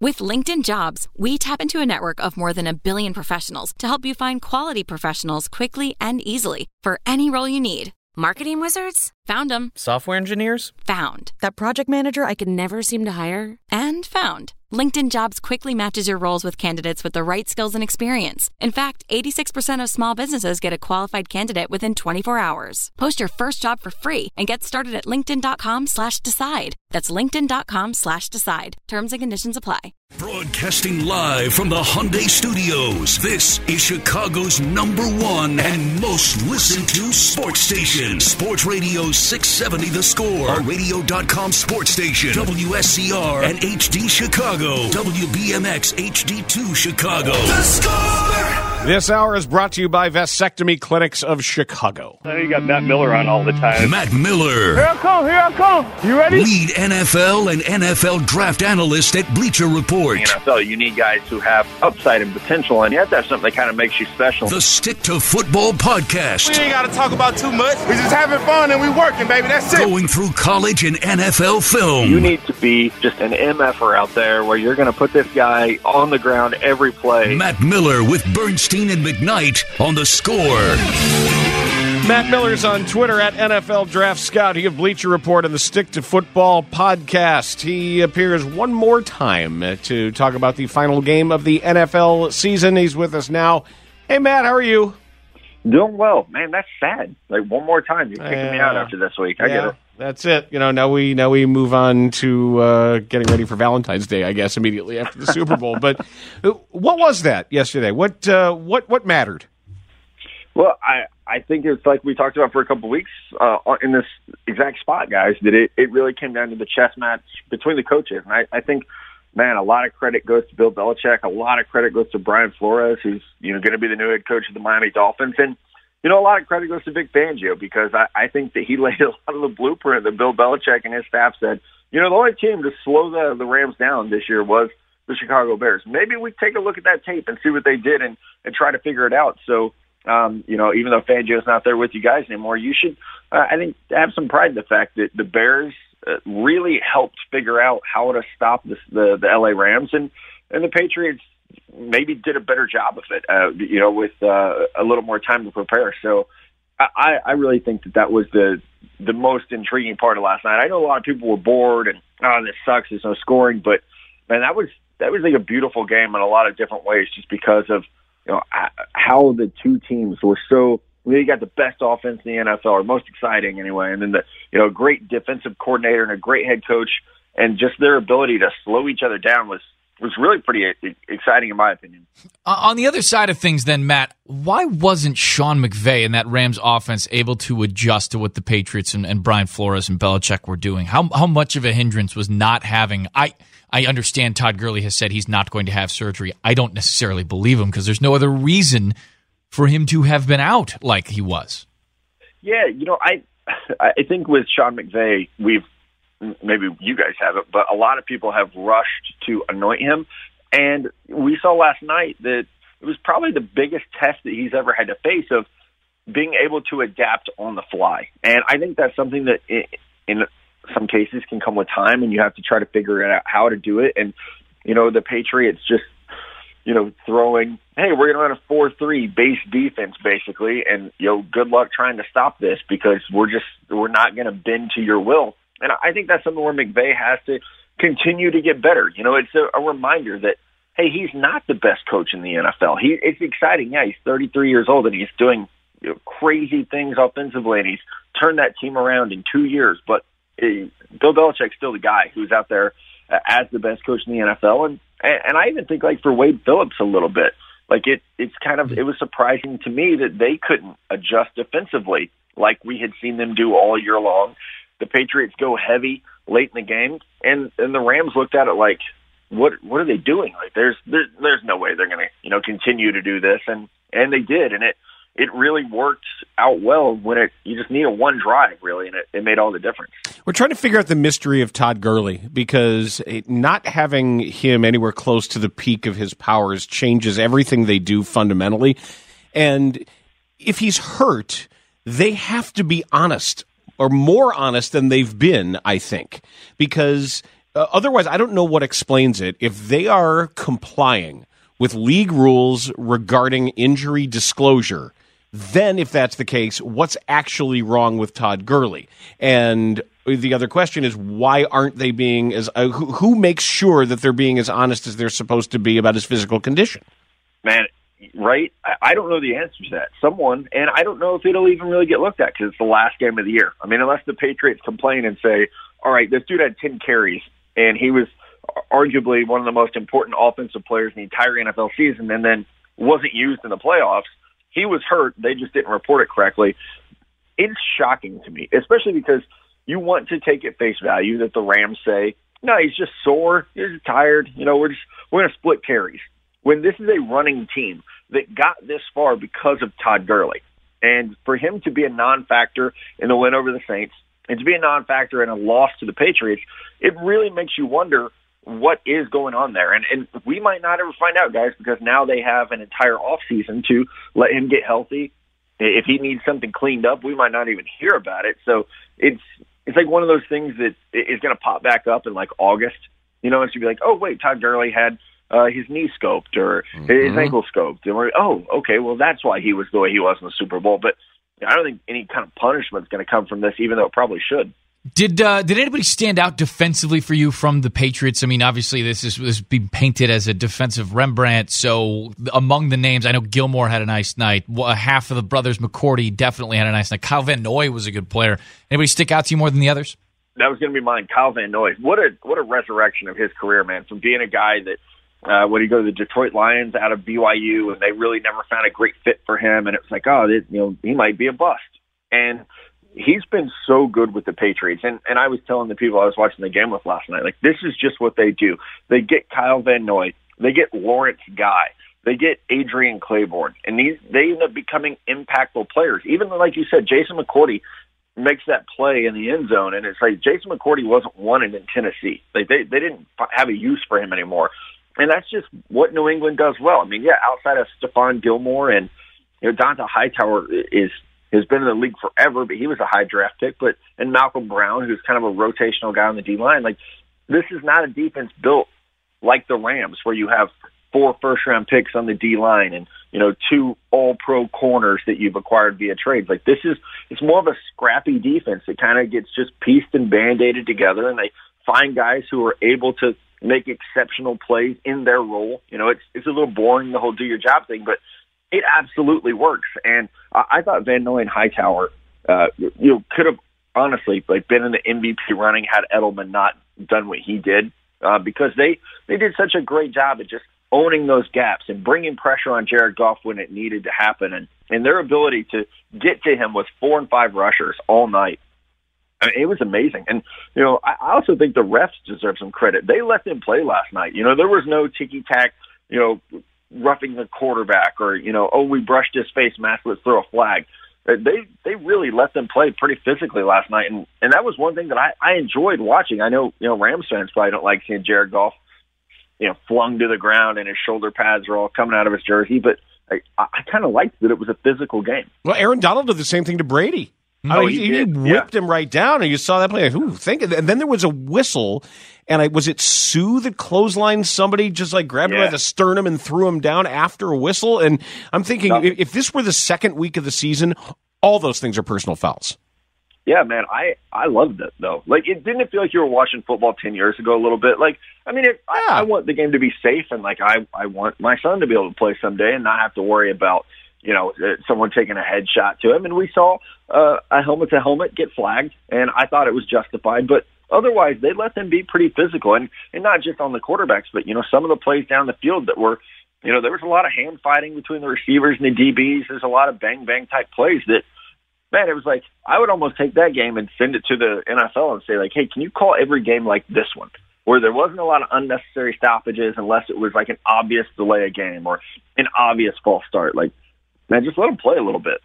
With LinkedIn Jobs, we tap into a network of more than 1 billion professionals to help you find quality professionals quickly and easily for any role you need. Marketing wizards? Found them. Software engineers? Found. That project manager I could never seem to hire? And found. LinkedIn Jobs quickly matches your roles with candidates with the right skills and experience. In fact, 86% of small businesses get a qualified candidate within 24 hours. Post your first job for free and get started at linkedin.com/decide. That's linkedin.com/decide. Terms and conditions apply. Broadcasting live from the Hyundai Studios, this is Chicago's #1 and most listened to sports station. Sports Radio 670 The Score, a radio.com sports station. WSCR and HD Chicago, WBMX HD2 Chicago. The Score! This hour is brought to you by Vasectomy Clinics of Chicago. I know you got Matt Miller on all the time. Matt Miller. Here I come. You ready? Lead NFL and NFL draft analyst at Bleacher Report. In the NFL, you need guys who have upside and potential, and you have to have something that kind of makes you special. The Stick to Football podcast. We ain't got to talk about too much. We just having fun and we working, baby. That's it. Going through college and NFL film. You need to be just an MFer out there where you're going to put this guy on the ground every play. Matt Miller with Bernstein and McKnight on The Score. Matt Miller's on Twitter at NFL Draft Scout. He of Bleacher Report and the Stick to Football podcast. He appears one more time to talk about the final game of the NFL season. He's with us now. Hey, Matt, how are you? Doing well. Man, that's sad. Like, one more time, you're kicking me out after this week. I get it. That's it. You know, now we move on to getting ready for Valentine's Day, I guess, immediately after the Super Bowl. But what was that yesterday? What mattered? Well, I think it's like we talked about for a couple of weeks in this exact spot, guys, that it really came down to the chess match between the coaches. And I think, man, a lot of credit goes to Bill Belichick. A lot of credit goes to Brian Flores, who's going to be the new head coach of the Miami Dolphins. And a lot of credit goes to Vic Fangio because I think that he laid a lot of the blueprint that Bill Belichick and his staff said, the only team to slow the Rams down this year was the Chicago Bears. Maybe we take a look at that tape and see what they did and try to figure it out. So, even though Fangio's not there with you guys anymore, you should, I think, have some pride in the fact that the Bears really helped figure out how to stop the LA Rams, and the Patriots maybe did a better job of it, with a little more time to prepare. So I really think that was the most intriguing part of last night. I know a lot of people were bored and, this sucks, there's no scoring, but man, that was like a beautiful game in a lot of different ways just because of, how the two teams were so, you got the best offense in the NFL, or most exciting anyway, and then the great defensive coordinator and a great head coach, and just their ability to slow each other down was really pretty exciting in my opinion. On the other side of things then, Matt, why wasn't Sean McVay and that Rams offense able to adjust to what the Patriots and Brian Flores and Belichick were doing? How much of a hindrance was not having – I understand Todd Gurley has said he's not going to have surgery. I don't necessarily believe him because there's no other reason for him to have been out like he was. Yeah, I think with Sean McVay, maybe you guys haven't, but a lot of people have rushed to anoint him. And we saw last night that it was probably the biggest test that he's ever had to face of being able to adapt on the fly. And I think that's something that in some cases can come with time, and you have to try to figure out how to do it. And, the Patriots just, throwing, hey, we're going to run a 4-3 base defense, basically, and, good luck trying to stop this because we're not going to bend to your will. And I think that's something where McVay has to continue to get better. It's a reminder that, hey, he's not the best coach in the NFL. It's exciting. Yeah, he's 33 years old, and he's doing crazy things offensively, and he's turned that team around in 2 years. But Bill Belichick's still the guy who's out there as the best coach in the NFL. And I even think, like, for Wade Phillips a little bit, like it was surprising to me that they couldn't adjust defensively like we had seen them do all year long. The Patriots go heavy late in the game, and the Rams looked at it like, what are they doing? Like, there's no way they're going to continue to do this, and they did, and it really worked out well when you just need a one drive, really, and it made all the difference. We're trying to figure out the mystery of Todd Gurley because not having him anywhere close to the peak of his powers changes everything they do fundamentally. And if he's hurt, they have to be honest, or more honest than they've been, I think, because Otherwise, I don't know what explains it. If they are complying with league rules regarding injury disclosure, then if that's the case, what's actually wrong with Todd Gurley? And the other question is, why aren't they being as who makes sure that they're being as honest as they're supposed to be about his physical condition? Man, right? I don't know the answer to that. Someone, and I don't know if it'll even really get looked at because it's the last game of the year. I mean, unless the Patriots complain and say, all right, this dude had 10 carries, and he was arguably one of the most important offensive players in the entire NFL season, and then wasn't used in the playoffs. He was hurt. They just didn't report it correctly. It's shocking to me, especially because you want to take at face value that the Rams say, no, he's just sore, he's tired, we're going to split carries. When this is a running team that got this far because of Todd Gurley. And for him to be a non-factor in the win over the Saints and to be a non-factor in a loss to the Patriots, it really makes you wonder what is going on there. And we might not ever find out, guys, because now they have an entire offseason to let him get healthy. If he needs something cleaned up, we might not even hear about it. So it's like one of those things that is going to pop back up in like August. And so you'd be like, oh, wait, Todd Gurley had his knee scoped or his ankle scoped. And we're, oh, okay, well, that's why he was the way he was in the Super Bowl. But I don't think any kind of punishment is going to come from this, even though it probably should. Did anybody stand out defensively for you from the Patriots? I mean, obviously this is being painted as a defensive Rembrandt. So among the names, I know Gilmore had a nice night. Half of the brothers McCourty definitely had a nice night. Kyle Van Noy was a good player. Anybody stick out to you more than the others? That was going to be mine. Kyle Van Noy. What a resurrection of his career, man. From being a guy that when he go to the Detroit Lions out of BYU, and they really never found a great fit for him, and it was like, he might be a bust. And he's been so good with the Patriots. And I was telling the people I was watching the game with last night, like, this is just what they do. They get Kyle Van Noy. They get Lawrence Guy. They get Adrian Claiborne. And they end up becoming impactful players. Even like you said, Jason McCourty makes that play in the end zone. And it's like Jason McCourty wasn't wanted in Tennessee. Like they didn't have a use for him anymore. And that's just what New England does well. I mean, yeah, outside of Stephon Gilmore and Donta Hightower has been in the league forever, but he was a high draft pick. And Malcolm Brown, who's kind of a rotational guy on the D-line, like, this is not a defense built like the Rams, where you have 4 first-round picks on the D-line and 2 all-pro corners that you've acquired via trades. Like, it's more of a scrappy defense that kind of gets just pieced and band-aided together, and they find guys who are able to make exceptional plays in their role. It's a little boring, the whole do your job thing, but it absolutely works. And I thought Van Noy and Hightower, could have honestly been in the MVP running had Edelman not done what he did, because they did such a great job at just owning those gaps and bringing pressure on Jared Goff when it needed to happen. And their ability to get to him with 4 and 5 rushers all night. I mean, it was amazing. And, I also think the refs deserve some credit. They let them play last night. There was no ticky-tack, roughing the quarterback or, we brushed his face mask, let's throw a flag. They really let them play pretty physically last night. And that was one thing that I enjoyed watching. I know, Rams fans probably don't like seeing Jared Goff, flung to the ground and his shoulder pads are all coming out of his jersey. But I kind of liked that it was a physical game. Well, Aaron Donald did the same thing to Brady. He whipped him right down, and you saw that play. And then there was a whistle, and was it Sue that clotheslined somebody, just grabbed him by the sternum and threw him down after a whistle? And I'm thinking, if this were the second week of the season, all those things are personal fouls. Yeah, man, I loved it, though. It didn't feel like you were watching football 10 years ago a little bit. I want the game to be safe, and I want my son to be able to play someday and not have to worry about someone taking a headshot to him. And we saw a helmet-to-helmet get flagged, and I thought it was justified. But otherwise, they let them be pretty physical, and not just on the quarterbacks, but, some of the plays down the field that were, there was a lot of hand fighting between the receivers and the DBs. There's a lot of bang-bang type plays that, man, it was like, I would almost take that game and send it to the NFL and say, hey, can you call every game like this one, where there wasn't a lot of unnecessary stoppages unless it was an obvious delay of game or an obvious false start. Man, just let them play a little bit.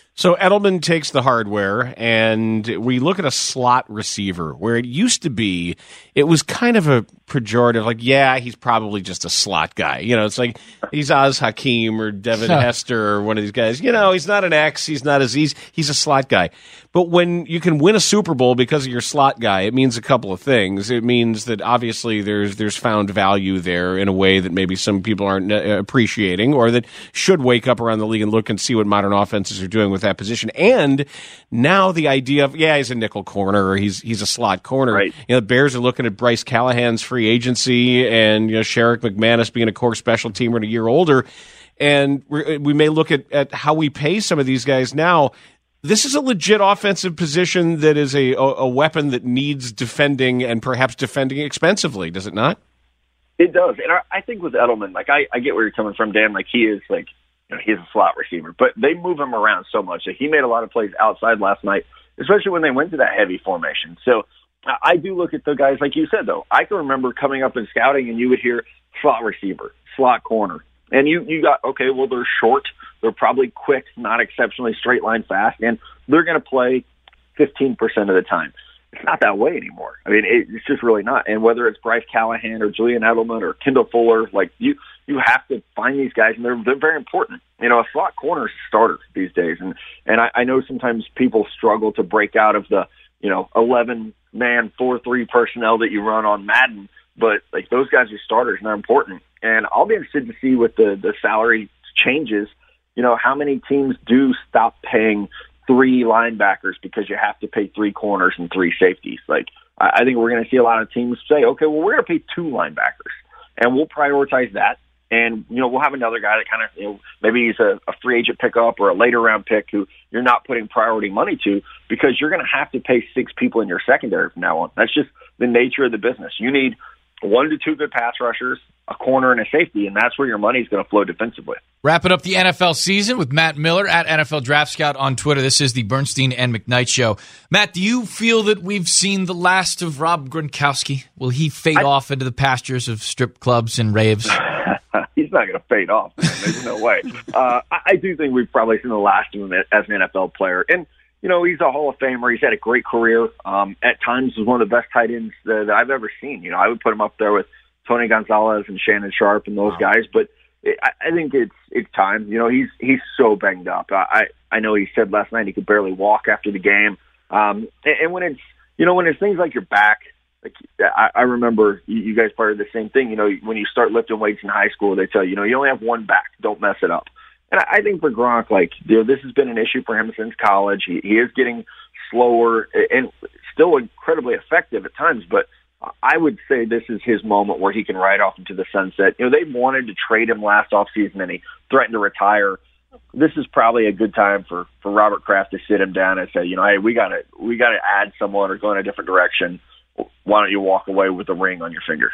So Edelman takes the hardware, and we look at a slot receiver where it used to be, it was kind of a pejorative, like, yeah, he's probably just a slot guy. It's like he's Oz Hakeem or Devin Hester or one of these guys. He's not an X. He's a slot guy. But when you can win a Super Bowl because of your slot guy, it means a couple of things. It means that obviously there's found value there in a way that maybe some people aren't appreciating, or that should wake up around the league and look and see what modern offenses are doing with that position. And now the idea of, he's a nickel corner or he's a slot corner. Right. The Bears are looking at Bryce Callahan's free agency, and Sherrick McManus being a core special teamer and a year older. And we may look at how we pay some of these guys now. This is a legit offensive position that is a weapon that needs defending, and perhaps defending expensively, does it not? It does. And I think with Edelman, like, I get where you're coming from, Dan. Like, he is like, he's a slot receiver, but they move him around so much. Like, he made a lot of plays outside last night, especially when they went to that heavy formation. So I do look at the guys, like you said, though. I can remember coming up in scouting and you would hear slot receiver, slot corner. And you got, okay, well, they're short. They're probably quick, not exceptionally straight line fast, and they're going to play 15% of the time. It's not that way anymore. I mean, it's just really not. And whether it's Bryce Callahan or Julian Edelman or Kendall Fuller, like, you have to find these guys, and they're very important. A slot corner is a starter these days. And I know sometimes people struggle to break out of the, 11-man 4-3 personnel that you run on Madden, but like, those guys are starters and they're important. And I'll be interested to see with the salary changes, how many teams do stop paying 3 linebackers because you have to pay 3 corners and 3 safeties. Like, I think we're going to see a lot of teams say, okay, well, we're going to pay 2 linebackers, and we'll prioritize that. And, we'll have another guy that kind of, maybe he's a free agent pickup or a later round pick who you're not putting priority money to, because you're going to have to pay 6 people in your secondary from now on. That's just the nature of the business. You need 1 to 2 good pass rushers, a corner, and a safety, and that's where your money is going to flow defensively. Wrapping up the NFL season with Matt Miller at NFL Draft Scout on Twitter. This is the Bernstein and McKnight Show. Matt, do you feel that we've seen the last of Rob Gronkowski? Will he fade off into the pastures of strip clubs and raves? He's not going to fade off. There's no way. I do think we've probably seen the last of him as an NFL player. And, he's a Hall of Famer. He's had a great career. At times, he's one of the best tight ends that I've ever seen. I would put him up there with Tony Gonzalez and Shannon Sharp and those guys. But I think it's time. He's so banged up. I know he said last night he could barely walk after the game. And when it's things like your back, like, I remember you guys part of the same thing. When you start lifting weights in high school, they tell you, you only have one back. Don't mess it up. And I think for Gronk, this has been an issue for him since college. He is getting slower and still incredibly effective at times, but I would say this is his moment where he can ride off into the sunset. They wanted to trade him last offseason, and he threatened to retire. This is probably a good time for Robert Kraft to sit him down and say, hey, we got to add someone or go in a different direction. Why don't you walk away with a ring on your finger?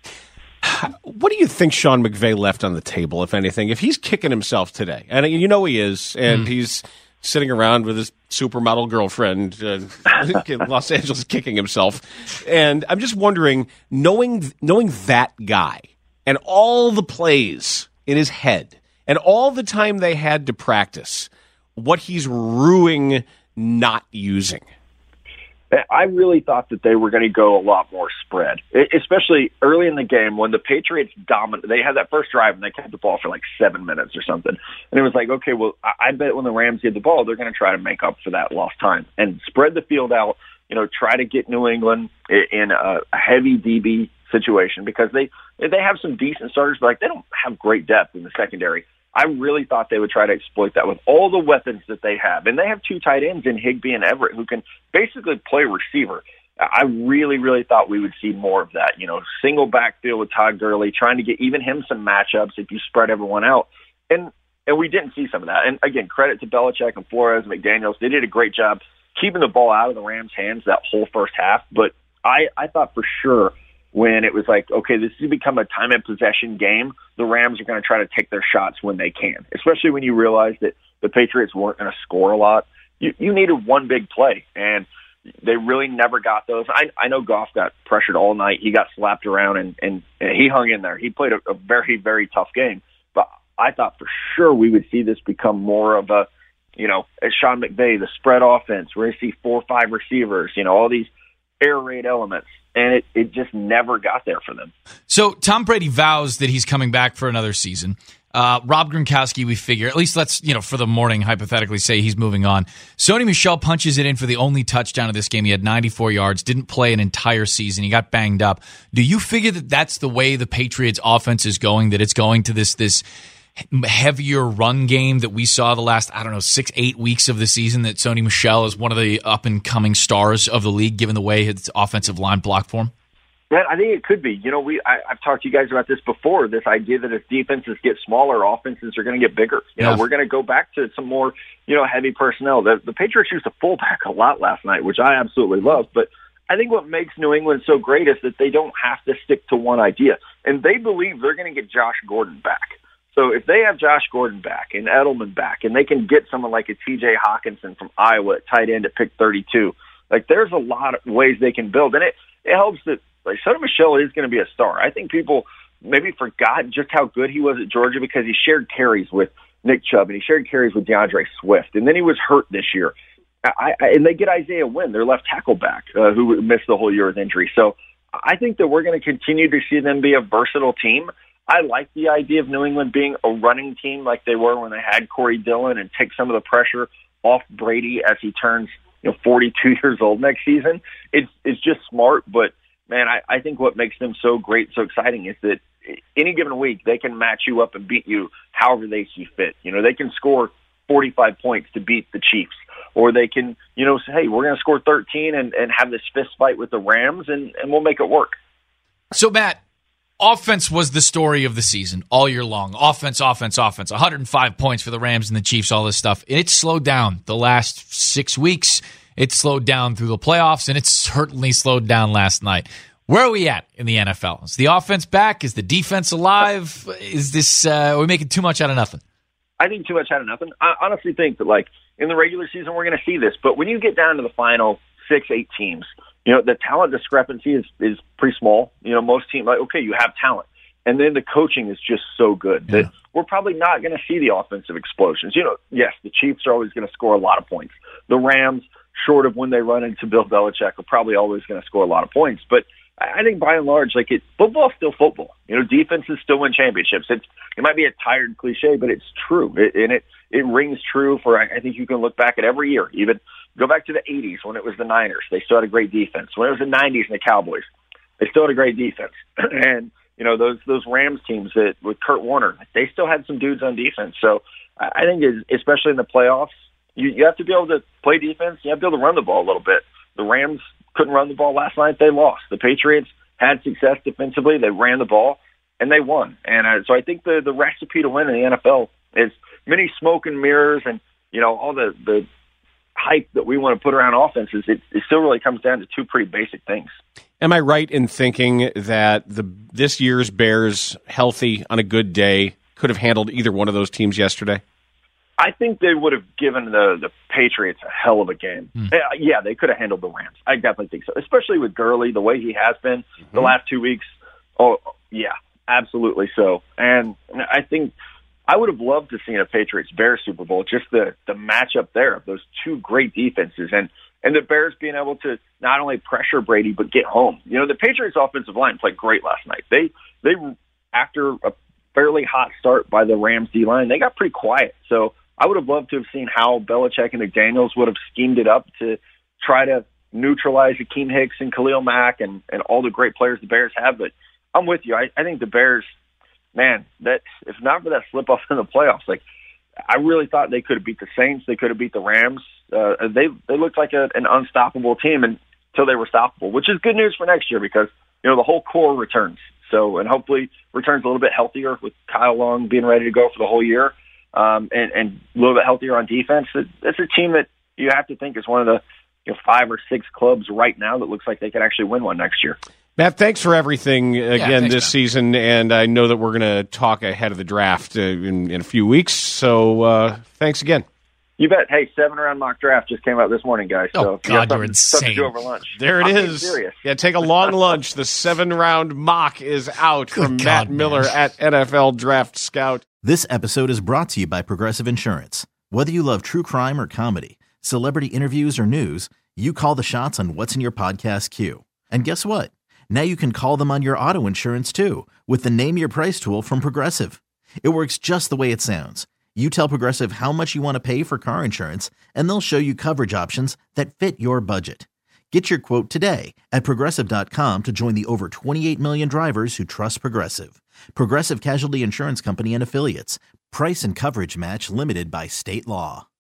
What do you think Sean McVay left on the table, if anything? If he's kicking himself today, and he is, and he's sitting around with his supermodel girlfriend in Los Angeles kicking himself, and I'm just wondering, knowing that guy and all the plays in his head and all the time they had to practice, what he's ruining not using. I really thought that they were going to go a lot more spread, especially early in the game when the Patriots dominated. They had that first drive and they kept the ball for like 7 minutes or something. And it was like, okay, well, I bet when the Rams get the ball, they're going to try to make up for that lost time and spread the field out, try to get New England in a heavy DB situation, because they have some decent starters, but they don't have great depth in the secondary. I really thought they would try to exploit that with all the weapons that they have. And they have 2 tight ends in Higbee and Everett who can basically play receiver. I really, really thought we would see more of that. Single backfield with Todd Gurley, trying to get even him some matchups if you spread everyone out. And we didn't see some of that. And again, credit to Belichick and Flores and McDaniels. They did a great job keeping the ball out of the Rams' hands that whole first half. But I thought for sure when it was like, okay, this has become a time and possession game, the Rams are going to try to take their shots when they can, especially when you realize that the Patriots weren't going to score a lot. You needed one big play, and they really never got those. I know Goff got pressured all night. He got slapped around, and he hung in there. He played a very, very tough game. But I thought for sure we would see this become more of a as Sean McVay, the spread offense, we're going to see 4 or 5 receivers, all these air raid elements. And it just never got there for them. So Tom Brady vows that he's coming back for another season. Rob Gronkowski, we figure, at least let's, for the morning, hypothetically say he's moving on. Sony Michel punches it in for the only touchdown of this game. He had 94 yards, didn't play an entire season. He got banged up. Do you figure that that's the way the Patriots offense is going, that it's going to this heavier run game that we saw the last, 6-8 weeks of the season, that Sony Michel is one of the up-and-coming stars of the league, given the way his offensive line blocked for him? Man, I think it could be. I've talked to you guys about this before, this idea that if defenses get smaller, offenses are going to get bigger. We're going to go back to some more, heavy personnel. The Patriots used a fullback a lot last night, which I absolutely love. But I think what makes New England so great is that they don't have to stick to one idea. And they believe they're going to get Josh Gordon back. So if they have Josh Gordon back and Edelman back, and they can get someone like a T.J. Hawkinson from Iowa at tight end at pick 32, there's a lot of ways they can build. And it helps that Sony Michel is going to be a star. I think people maybe forgot just how good he was at Georgia because he shared carries with Nick Chubb and he shared carries with DeAndre Swift. And then he was hurt this year. And they get Isaiah Wynn, their left tackle back, who missed the whole year with injury. So I think that we're going to continue to see them be a versatile team. I like the idea of New England being a running team like they were when they had Corey Dillon and take some of the pressure off Brady as he turns 42 years old next season. It's just smart, but man, I think what makes them so great, so exciting is that any given week they can match you up and beat you however they see fit. They can score 45 points to beat the Chiefs, or they can say, hey, we're going to score 13 and have this fist fight with the Rams and we'll make it work. So Matt, offense was the story of the season all year long. Offense. 105 points for the Rams and the Chiefs, all this stuff. And it slowed down the last 6 weeks. It slowed down through the playoffs, and it certainly slowed down last night. Where are we at in the NFL? Is the offense back? Is the defense alive? Is this are we making too much out of nothing? I think too much out of nothing. I honestly think that, in the regular season, we're going to see this. But when you get down to the final 6-8 teams, the talent discrepancy is pretty small. Most teams, okay, you have talent. And then the coaching is just so good that we're probably not going to see the offensive explosions. Yes, the Chiefs are always going to score a lot of points. The Rams, short of when they run into Bill Belichick, are probably always going to score a lot of points. But I think by and large, football's still football. Defenses still win championships. It might be a tired cliche, but it's true. It rings true for, I think you can look back at every year, even go back to the 80s when it was the Niners. They still had a great defense. When it was the 90s and the Cowboys, they still had a great defense. And, those Rams teams with Kurt Warner, they still had some dudes on defense. So I think especially in the playoffs, you have to be able to play defense. You have to be able to run the ball a little bit. The Rams couldn't run the ball last night. They lost. The Patriots had success defensively. They ran the ball, and they won. And so I think the recipe to win in the NFL is many smoke and mirrors and, all the hype that we want to put around offenses. It still really comes down to two pretty basic things. Am I right in thinking that this year's Bears, healthy on a good day, could have handled either one of those teams yesterday? I think they would have given the Patriots a hell of a game. Yeah, they could have handled the Rams. I definitely think so, especially with Gurley, the way he has been the last 2 weeks. Oh, yeah, absolutely so. And I think I would have loved to see a Patriots-Bears Super Bowl, just the matchup there of those two great defenses and the Bears being able to not only pressure Brady but get home. The Patriots' offensive line played great last night. They after a fairly hot start by the Rams D-line, they got pretty quiet. So I would have loved to have seen how Belichick and McDaniels would have schemed it up to try to neutralize Akeem Hicks and Khalil Mack and all the great players the Bears have. But I'm with you. I think the Bears, man, that if not for that slip-off in the playoffs, I really thought they could have beat the Saints. They could have beat the Rams. They looked like an unstoppable team until they were stoppable, which is good news for next year because, the whole core returns. So, and hopefully returns a little bit healthier with Kyle Long being ready to go for the whole year. And a little bit healthier on defense. It's a team that you have to think is one of the 5 or 6 clubs right now that looks like they can actually win one next year. Matt, thanks for everything again this season, and I know that we're going to talk ahead of the draft in a few weeks, so thanks again. You bet. Hey, 7-round mock draft just came out this morning, guys. So God, you're insane. Something to do over lunch. There it is. Serious. Yeah, take a long lunch. The 7-round mock is out from Matt Miller at NFL Draft Scout. This episode is brought to you by Progressive Insurance. Whether you love true crime or comedy, celebrity interviews or news, you call the shots on what's in your podcast queue. And guess what? Now you can call them on your auto insurance too with the Name Your Price tool from Progressive. It works just the way it sounds. You tell Progressive how much you want to pay for car insurance, and they'll show you coverage options that fit your budget. Get your quote today at Progressive.com to join the over 28 million drivers who trust Progressive. Progressive Casualty Insurance Company and Affiliates. Price and coverage match limited by state law.